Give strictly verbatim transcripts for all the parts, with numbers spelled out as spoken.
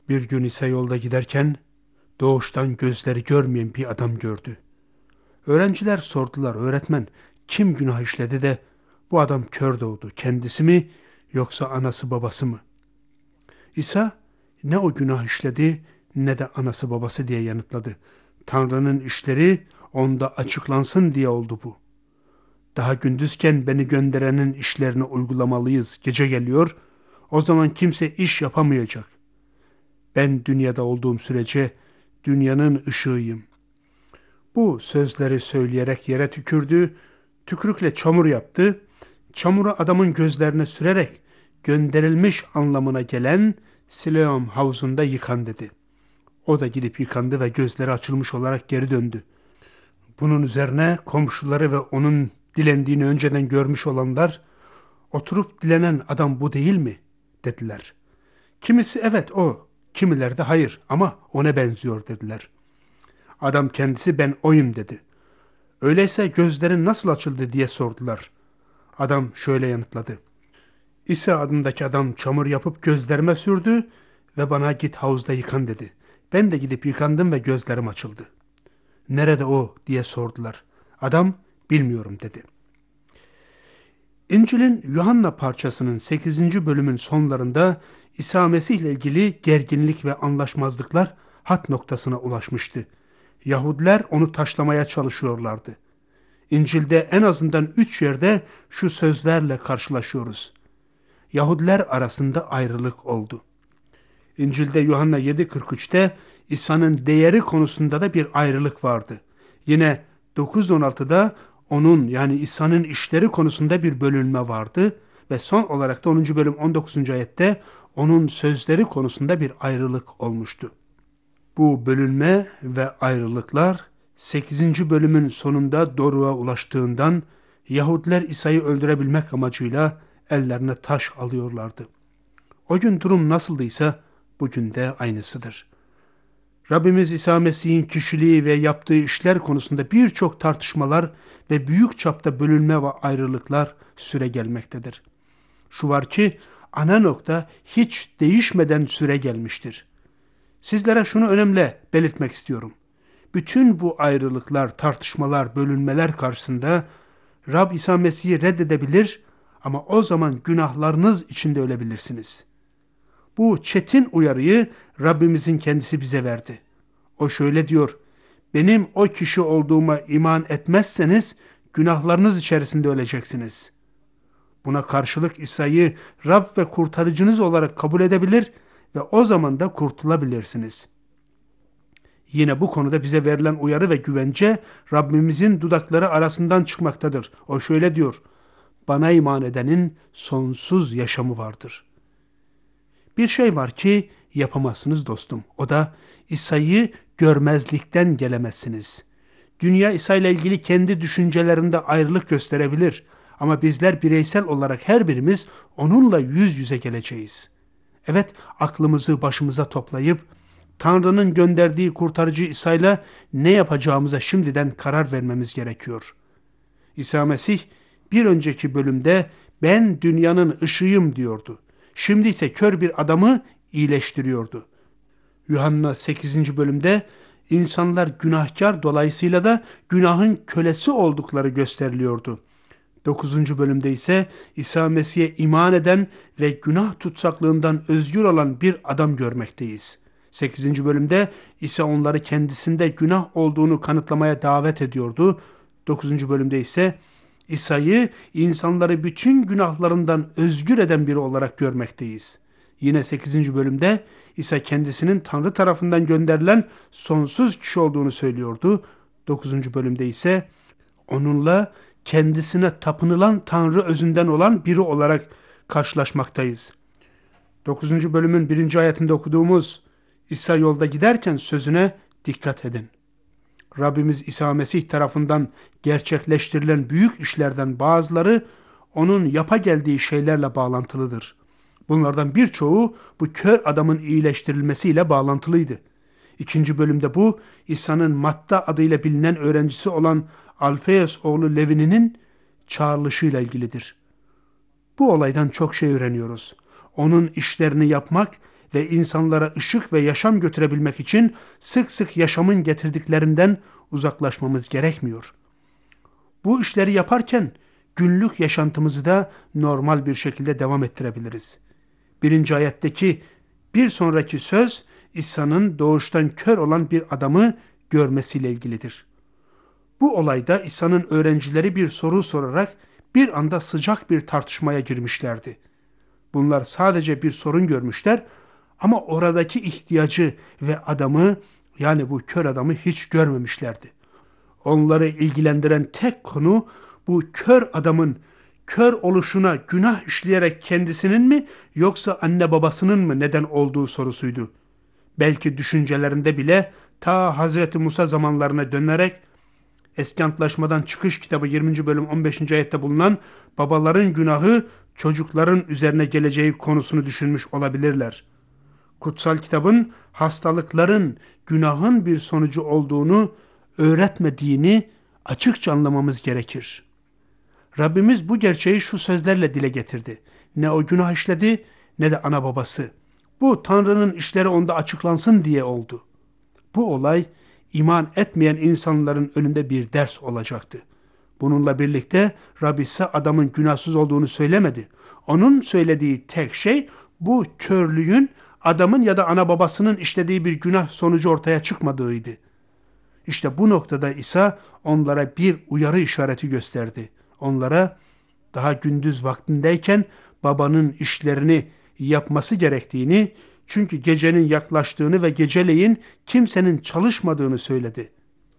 Bir gün İsa yolda giderken doğuştan gözleri görmeyen bir adam gördü. Öğrenciler sordular, öğretmen kim günah işledi de bu adam kör doğdu, kendisi mi yoksa anası babası mı? İsa ne o günah işledi ne de anası babası diye yanıtladı. Tanrı'nın işleri onda açıklansın diye oldu bu. Daha gündüzken beni gönderenin işlerini uygulamalıyız. Gece geliyor, o zaman kimse iş yapamayacak. Ben dünyada olduğum sürece dünyanın ışığıyım. Bu sözleri söyleyerek yere tükürdü, tükürükle çamur yaptı. Çamuru adamın gözlerine sürerek gönderilmiş anlamına gelen Siloam havuzunda yıkan dedi. O da gidip yıkandı ve gözleri açılmış olarak geri döndü. Bunun üzerine komşuları ve onun dilendiğini önceden görmüş olanlar, oturup dilenen adam bu değil mi? Dediler. Kimisi evet o, kimiler de hayır ama ona benziyor dediler. Adam kendisi ben oyum dedi. Öyleyse gözlerin nasıl açıldı diye sordular. Adam şöyle yanıtladı. İsa adındaki adam çamur yapıp gözlerime sürdü ve bana git havuzda yıkan dedi. Ben de gidip yıkandım ve gözlerim açıldı. Nerede o diye sordular. Adam bilmiyorum dedi. İncil'in Yuhanna parçasının sekizinci bölümün sonlarında İsa Mesih ile ilgili gerginlik ve anlaşmazlıklar hat noktasına ulaşmıştı. Yahudiler onu taşlamaya çalışıyorlardı. İncil'de en azından üç yerde şu sözlerle karşılaşıyoruz. Yahudiler arasında ayrılık oldu. İncil'de Yuhanna yedi kırk üçte İsa'nın değeri konusunda da bir ayrılık vardı. Yine dokuz on altıda onun yani İsa'nın işleri konusunda bir bölünme vardı ve son olarak da onuncu bölüm on dokuzuncu ayette onun sözleri konusunda bir ayrılık olmuştu. Bu bölünme ve ayrılıklar sekizinci bölümün sonunda doruğa ulaştığından Yahudiler İsa'yı öldürebilmek amacıyla ellerine taş alıyorlardı. O gün durum nasıldıysa bugün de aynısıdır. Rabbimiz İsa Mesih'in kişiliği ve yaptığı işler konusunda birçok tartışmalar ve büyük çapta bölünme ve ayrılıklar süre gelmektedir. Şu var ki ana nokta hiç değişmeden süre gelmiştir. Sizlere şunu önemli belirtmek istiyorum. Bütün bu ayrılıklar, tartışmalar, bölünmeler karşısında Rab İsa Mesih'i reddedebilir ama o zaman günahlarınız içinde ölebilirsiniz. Bu çetin uyarıyı Rabbimizin kendisi bize verdi. O şöyle diyor, benim o kişi olduğuma iman etmezseniz günahlarınız içerisinde öleceksiniz. Buna karşılık İsa'yı Rab ve kurtarıcınız olarak kabul edebilir ve o zaman da kurtulabilirsiniz. Yine bu konuda bize verilen uyarı ve güvence Rabbimizin dudakları arasından çıkmaktadır. O şöyle diyor, bana iman edenin sonsuz yaşamı vardır. Bir şey var ki yapamazsınız dostum. O da İsa'yı görmezlikten gelemezsiniz. Dünya İsa ile ilgili kendi düşüncelerinde ayrılık gösterebilir. Ama bizler bireysel olarak her birimiz onunla yüz yüze geleceğiz. Evet, aklımızı başımıza toplayıp Tanrı'nın gönderdiği kurtarıcı İsa ile ne yapacağımıza şimdiden karar vermemiz gerekiyor. İsa Mesih bir önceki bölümde ben dünyanın ışığıyım diyordu. Şimdi ise kör bir adamı iyileştiriyordu. Yuhanna sekizinci bölümde insanlar günahkar dolayısıyla da günahın kölesi oldukları gösteriliyordu. dokuzuncu bölümde ise İsa Mesih'e iman eden ve günah tutsaklığından özgür olan bir adam görmekteyiz. sekizinci bölümde İsa onları kendisinde günah olduğunu kanıtlamaya davet ediyordu. dokuzuncu bölümde ise İsa'yı insanları bütün günahlarından özgür eden biri olarak görmekteyiz. Yine sekizinci bölümde İsa kendisinin Tanrı tarafından gönderilen sonsuz kişi olduğunu söylüyordu. dokuzuncu bölümde ise onunla kendisine tapınılan Tanrı özünden olan biri olarak karşılaşmaktayız. dokuzuncu bölümün birinci ayetinde okuduğumuz İsa yolda giderken sözüne dikkat edin. Rabbimiz İsa Mesih tarafından gerçekleştirilen büyük işlerden bazıları onun yapa geldiği şeylerle bağlantılıdır. Bunlardan birçoğu bu kör adamın iyileştirilmesiyle bağlantılıydı. İkinci bölümde bu İsa'nın Matta adıyla bilinen öğrencisi olan Alfeus oğlu Levi'nin çağrılışıyla ilgilidir. Bu olaydan çok şey öğreniyoruz. Onun işlerini yapmak ve insanlara ışık ve yaşam götürebilmek için sık sık yaşamın getirdiklerinden uzaklaşmamız gerekmiyor. Bu işleri yaparken günlük yaşantımızı da normal bir şekilde devam ettirebiliriz. Birinci ayetteki bir sonraki söz İsa'nın doğuştan kör olan bir adamı görmesiyle ilgilidir. Bu olayda İsa'nın öğrencileri bir soru sorarak bir anda sıcak bir tartışmaya girmişlerdi. Bunlar sadece bir sorun görmüşler ama oradaki ihtiyacı ve adamı, yani bu kör adamı hiç görmemişlerdi. Onları ilgilendiren tek konu bu kör adamın kör oluşuna günah işleyerek kendisinin mi yoksa anne babasının mı neden olduğu sorusuydu. Belki düşüncelerinde bile ta Hazreti Musa zamanlarına dönerek Eski Antlaşmadan Çıkış kitabı yirminci bölüm on beşinci ayette bulunan babaların günahı çocukların üzerine geleceği konusunu düşünmüş olabilirler. Kutsal kitabın hastalıkların günahın bir sonucu olduğunu öğretmediğini açıkça anlamamız gerekir. Rabbimiz bu gerçeği şu sözlerle dile getirdi. Ne o günah işledi ne de ana babası. Bu Tanrı'nın işleri onda açıklansın diye oldu. Bu olay iman etmeyen insanların önünde bir ders olacaktı. Bununla birlikte Rabbi ise adamın günahsız olduğunu söylemedi. Onun söylediği tek şey bu körlüğün adamın ya da ana babasının işlediği bir günah sonucu ortaya çıkmadığıydı. İşte bu noktada İsa onlara bir uyarı işareti gösterdi. Onlara daha gündüz vaktindeyken babanın işlerini yapması gerektiğini, çünkü gecenin yaklaştığını ve geceleyin kimsenin çalışmadığını söyledi.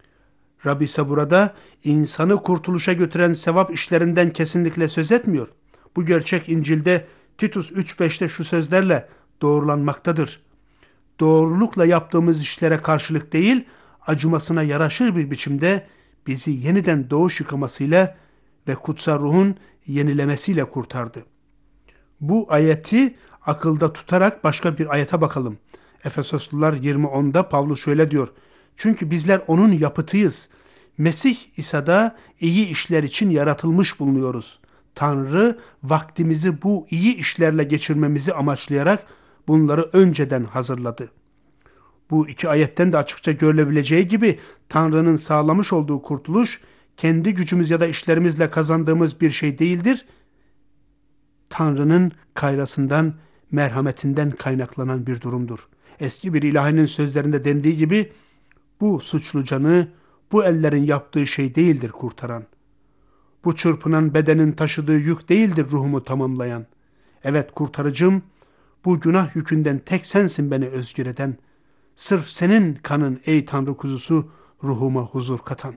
Rabbi ise burada insanı kurtuluşa götüren sevap işlerinden kesinlikle söz etmiyor. Bu gerçek İncil'de Titus üç beşte şu sözlerle doğrulanmaktadır. Doğrulukla yaptığımız işlere karşılık değil, acımasına yaraşır bir biçimde bizi yeniden doğuş yıkamasıyla ve kutsal ruhun yenilemesiyle kurtardı. Bu ayeti akılda tutarak başka bir ayete bakalım. Efesoslular yirmi onda Pavlus şöyle diyor. Çünkü bizler onun yapıtıyız. Mesih İsa'da iyi işler için yaratılmış bulunuyoruz. Tanrı vaktimizi bu iyi işlerle geçirmemizi amaçlayarak bunları önceden hazırladı. Bu iki ayetten de açıkça görülebileceği gibi Tanrı'nın sağlamış olduğu kurtuluş kendi gücümüz ya da işlerimizle kazandığımız bir şey değildir. Tanrı'nın kayrasından, merhametinden kaynaklanan bir durumdur. Eski bir ilahinin sözlerinde dendiği gibi bu suçlu canı bu ellerin yaptığı şey değildir kurtaran. Bu çırpınan bedenin taşıdığı yük değildir ruhumu tamamlayan. Evet kurtarıcım, bu günah yükünden tek sensin beni özgür eden. Sırf senin kanın ey Tanrı kuzusu ruhuma huzur katan.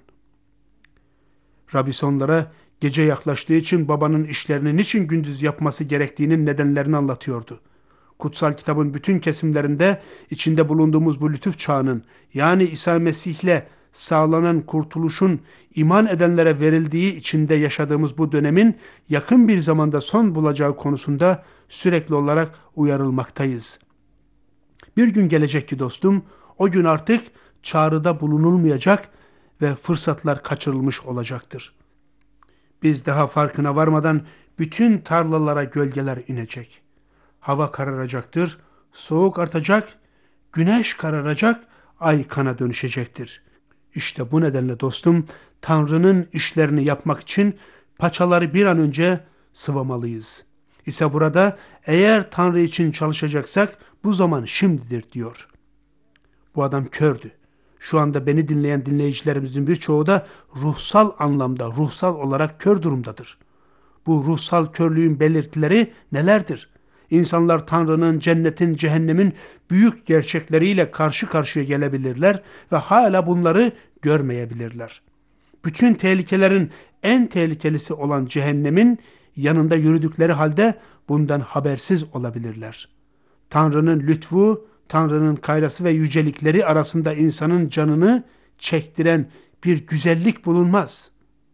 Rabbi onlara gece yaklaştığı için babanın işlerini niçin gündüz yapması gerektiğinin nedenlerini anlatıyordu. Kutsal kitabın bütün kesimlerinde içinde bulunduğumuz bu lütuf çağının, yani İsa Mesih'le sağlanan kurtuluşun iman edenlere verildiği içinde yaşadığımız bu dönemin yakın bir zamanda son bulacağı konusunda sürekli olarak uyarılmaktayız. Bir gün gelecek ki dostum, o gün artık çağrıda bulunulmayacak ve fırsatlar kaçırılmış olacaktır. Biz daha farkına varmadan bütün tarlalara gölgeler inecek. Hava kararacaktır, soğuk artacak, güneş kararacak, ay kana dönüşecektir. İşte bu nedenle dostum, Tanrı'nın işlerini yapmak için paçaları bir an önce sıvamalıyız. İse burada eğer Tanrı için çalışacaksak bu zaman şimdidir diyor. Bu adam kördü. Şu anda beni dinleyen dinleyicilerimizin birçoğu da ruhsal anlamda, ruhsal olarak kör durumdadır. Bu ruhsal körlüğün belirtileri nelerdir? İnsanlar Tanrı'nın, cennetin, cehennemin büyük gerçekleriyle karşı karşıya gelebilirler ve hala bunları görmeyebilirler. Bütün tehlikelerin en tehlikelisi olan cehennemin yanında yürüdükleri halde bundan habersiz olabilirler. Tanrı'nın lütfu, Tanrı'nın kayrası ve yücelikleri arasında insanın canını çektiren bir güzellik bulunmaz.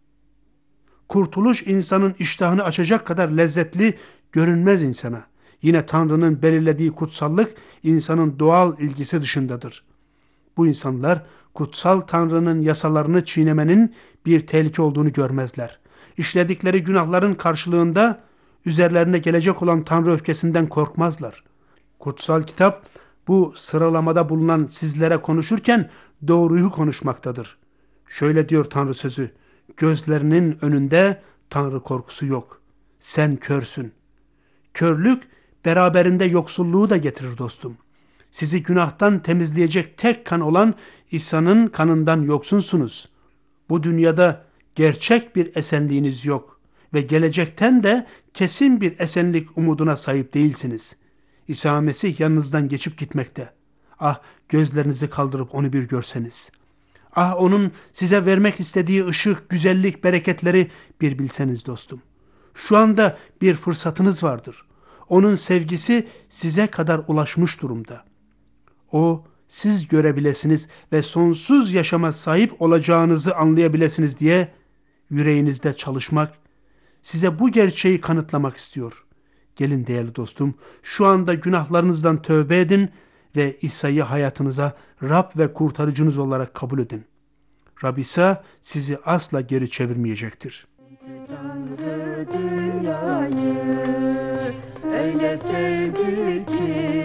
Kurtuluş insanın iştahını açacak kadar lezzetli görünmez insana. Yine Tanrı'nın belirlediği kutsallık insanın doğal ilgisi dışındadır. Bu insanlar kutsal Tanrı'nın yasalarını çiğnemenin bir tehlike olduğunu görmezler. İşledikleri günahların karşılığında üzerlerine gelecek olan Tanrı öfkesinden korkmazlar. Kutsal kitap bu sıralamada bulunan sizlere konuşurken doğruyu konuşmaktadır. Şöyle diyor Tanrı sözü: gözlerinin önünde Tanrı korkusu yok. Sen körsün. Körlük beraberinde yoksulluğu da getirir dostum. Sizi günahtan temizleyecek tek kan olan İsa'nın kanından yoksunsunuz. Bu dünyada gerçek bir esenliğiniz yok ve gelecekten de kesin bir esenlik umuduna sahip değilsiniz. İsa Mesih yanınızdan geçip gitmekte. Ah, gözlerinizi kaldırıp onu bir görseniz. Ah, onun size vermek istediği ışık, güzellik, bereketleri bir bilseniz dostum. Şu anda bir fırsatınız vardır. Onun sevgisi size kadar ulaşmış durumda. O, siz görebilesiniz ve sonsuz yaşama sahip olacağınızı anlayabilesiniz diye yüreğinizde çalışmak, size bu gerçeği kanıtlamak istiyor. Gelin değerli dostum, şu anda günahlarınızdan tövbe edin ve İsa'yı hayatınıza Rab ve kurtarıcınız olarak kabul edin. Rab İsa sizi asla geri çevirmeyecektir. Tanrı dünyayı öyle sevdi ki,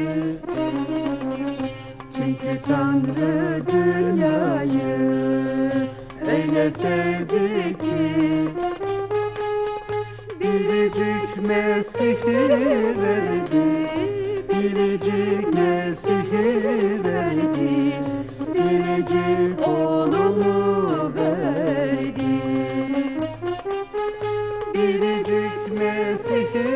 çünkü Tanrı dünyayı öyle sevdi ki, biricik Mesih'i verdi, biricik Mesih'i verdi, biricik oğlunu verdi. Biricik Mesih'i